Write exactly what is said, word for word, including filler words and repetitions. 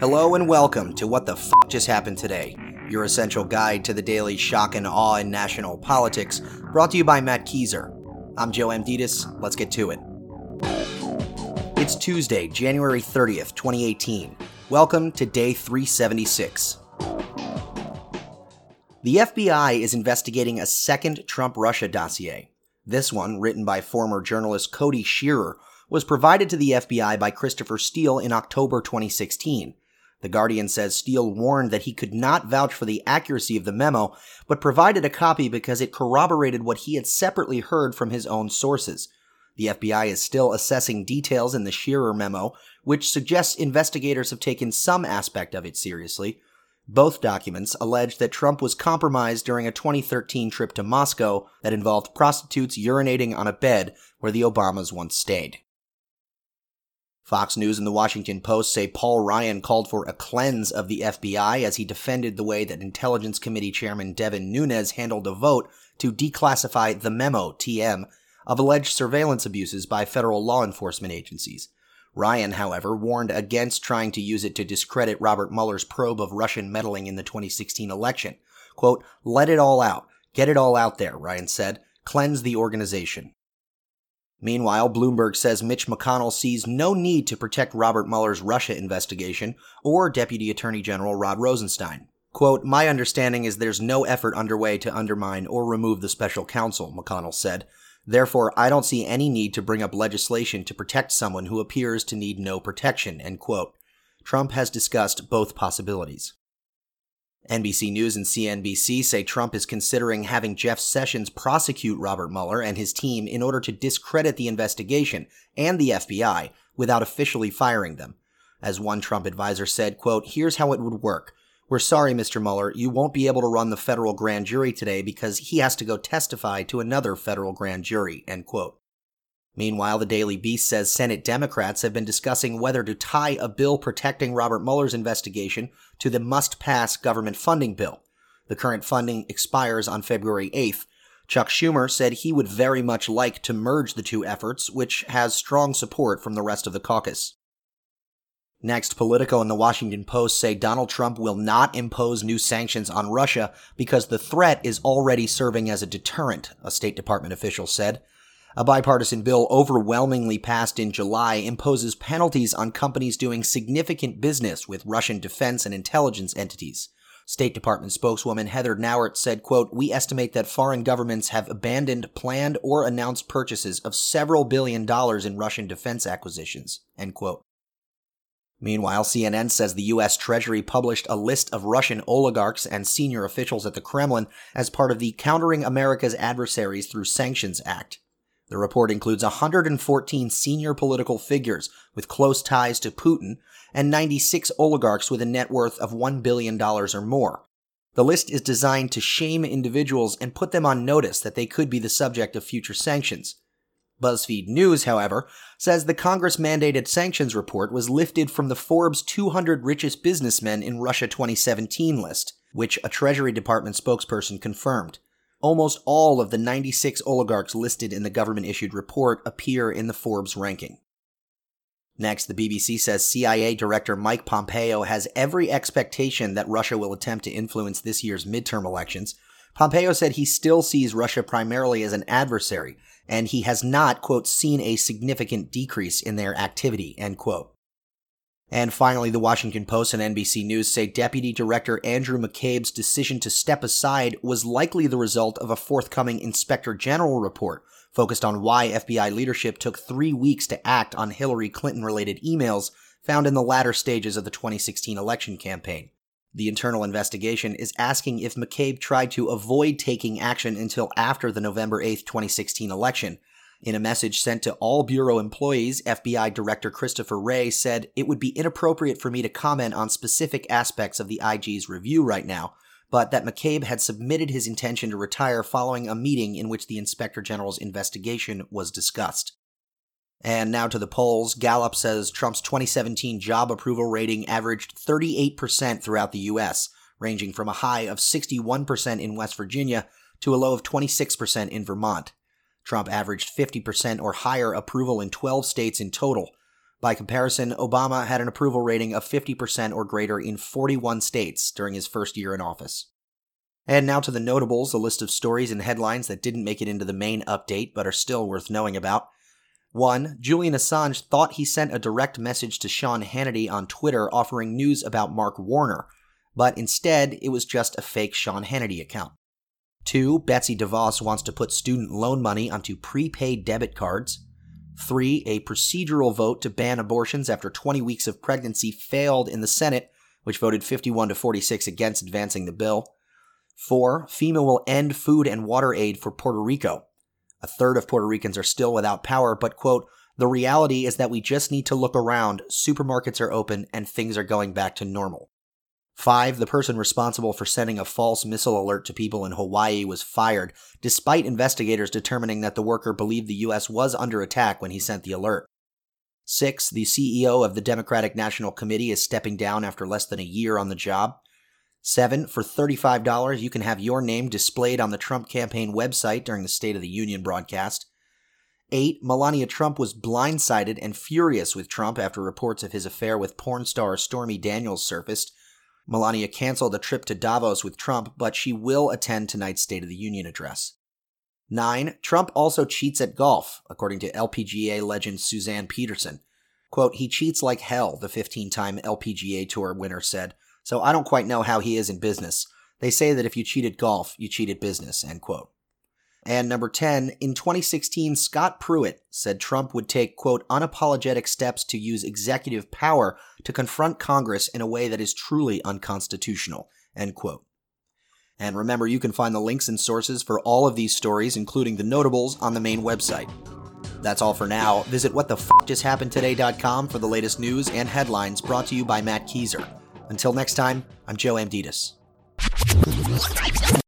Hello and welcome to What the F*** Just Happened Today, your essential guide to the daily shock and awe in national politics, brought to you by Matt Kieser. I'm Joe Amditis, let's get to it. It's Tuesday, January thirtieth, twenty eighteen. Welcome to day three seventy-six. The F B I is investigating a second Trump-Russia dossier. This one, written by former journalist Cody Shearer, was provided to the F B I by Christopher Steele in October twenty sixteen. The Guardian says Steele warned that he could not vouch for the accuracy of the memo, but provided a copy because it corroborated what he had separately heard from his own sources. The F B I is still assessing details in the Shearer memo, which suggests investigators have taken some aspect of it seriously. Both documents allege that Trump was compromised during a twenty thirteen trip to Moscow that involved prostitutes urinating on a bed where the Obamas once stayed. Fox News and the Washington Post say Paul Ryan called for a cleanse of the F B I as he defended the way that Intelligence Committee Chairman Devin Nunes handled a vote to declassify the memo, T M, of alleged surveillance abuses by federal law enforcement agencies. Ryan, however, warned against trying to use it to discredit Robert Mueller's probe of Russian meddling in the twenty sixteen election. Quote, "Let it all out. Get it all out there," Ryan said. "Cleanse the organization." Meanwhile, Bloomberg says Mitch McConnell sees no need to protect Robert Mueller's Russia investigation or Deputy Attorney General Rod Rosenstein. Quote, "My understanding is there's no effort underway to undermine or remove the special counsel," McConnell said. "Therefore, I don't see any need to bring up legislation to protect someone who appears to need no protection," end quote. Trump has discussed both possibilities. N B C News and C N B C say Trump is considering having Jeff Sessions prosecute Robert Mueller and his team in order to discredit the investigation and the F B I without officially firing them. As one Trump advisor said, quote, "Here's how it would work. We're sorry, Mister Mueller, you won't be able to run the federal grand jury today because he has to go testify to another federal grand jury," end quote. Meanwhile, the Daily Beast says Senate Democrats have been discussing whether to tie a bill protecting Robert Mueller's investigation to the must-pass government funding bill. The current funding expires on February eighth. Chuck Schumer said he would very much like to merge the two efforts, which has strong support from the rest of the caucus. Next, Politico and the Washington Post say Donald Trump will not impose new sanctions on Russia because the threat is already serving as a deterrent, a State Department official said. A bipartisan bill overwhelmingly passed in July imposes penalties on companies doing significant business with Russian defense and intelligence entities. State Department spokeswoman Heather Nauert said, quote, "We estimate that foreign governments have abandoned planned or announced purchases of several billion dollars in Russian defense acquisitions," end quote. Meanwhile, C N N says the U S Treasury published a list of Russian oligarchs and senior officials at the Kremlin as part of the Countering America's Adversaries Through Sanctions Act. The report includes one hundred fourteen senior political figures with close ties to Putin and ninety-six oligarchs with a net worth of one billion dollars or more. The list is designed to shame individuals and put them on notice that they could be the subject of future sanctions. BuzzFeed News, however, says the Congress-mandated sanctions report was lifted from the Forbes two hundred richest businessmen in Russia twenty seventeen list, which a Treasury Department spokesperson confirmed. Almost all of the ninety-six oligarchs listed in the government-issued report appear in the Forbes ranking. Next, the B B C says C I A Director Mike Pompeo has every expectation that Russia will attempt to influence this year's midterm elections. Pompeo said he still sees Russia primarily as an adversary, and he has not, quote, "seen a significant decrease in their activity," end quote. And finally, the Washington Post and N B C News say Deputy Director Andrew McCabe's decision to step aside was likely the result of a forthcoming Inspector General report focused on why F B I leadership took three weeks to act on Hillary Clinton-related emails found in the latter stages of the twenty sixteen election campaign. The internal investigation is asking if McCabe tried to avoid taking action until after the November eighth, twenty sixteen election. In a message sent to all Bureau employees, F B I Director Christopher Wray said, "It would be inappropriate for me to comment on specific aspects of the I G's review right now, but that McCabe had submitted his intention to retire following a meeting in which the Inspector General's investigation was discussed." And now to the polls. Gallup says Trump's twenty seventeen job approval rating averaged thirty-eight percent throughout the U S, ranging from a high of sixty-one percent in West Virginia to a low of twenty-six percent in Vermont. Trump averaged fifty percent or higher approval in twelve states in total. By comparison, Obama had an approval rating of fifty percent or greater in forty-one states during his first year in office. And now to the notables, a list of stories and headlines that didn't make it into the main update but are still worth knowing about. one. Julian Assange thought he sent a direct message to Sean Hannity on Twitter offering news about Mark Warner, but instead it was just a fake Sean Hannity account. two. Betsy DeVos wants to put student loan money onto prepaid debit cards. three. A procedural vote to ban abortions after twenty weeks of pregnancy failed in the Senate, which voted fifty-one to forty-six against advancing the bill. four. FEMA will end food and water aid for Puerto Rico. A third of Puerto Ricans are still without power, but, quote, the reality is that we just need to look around, supermarkets are open, and things are going back to normal. five. The person responsible for sending a false missile alert to people in Hawaii was fired, despite investigators determining that the worker believed the U S was under attack when he sent the alert. six. The C E O of the Democratic National Committee is stepping down after less than a year on the job. seven. For thirty-five dollars, you can have your name displayed on the Trump campaign website during the State of the Union broadcast. eight. Melania Trump was blindsided and furious with Trump after reports of his affair with porn star Stormy Daniels surfaced. Melania canceled a trip to Davos with Trump, but she will attend tonight's State of the Union address. nine. Trump also cheats at golf, according to L P G A legend Suzanne Peterson. Quote, he cheats like hell, the fifteen-time L P G A Tour winner said. So I don't quite know how he is in business. They say that if you cheat at golf, you cheat at business, end quote. And number ten, in twenty sixteen, Scott Pruitt said Trump would take, quote, unapologetic steps to use executive power to confront Congress in a way that is truly unconstitutional, end quote. And remember, you can find the links and sources for all of these stories, including the notables, on the main website. That's all for now. Visit what the f just happened today dot com for the latest news and headlines brought to you by Matt Kieser. Until next time, I'm Joe Amditis.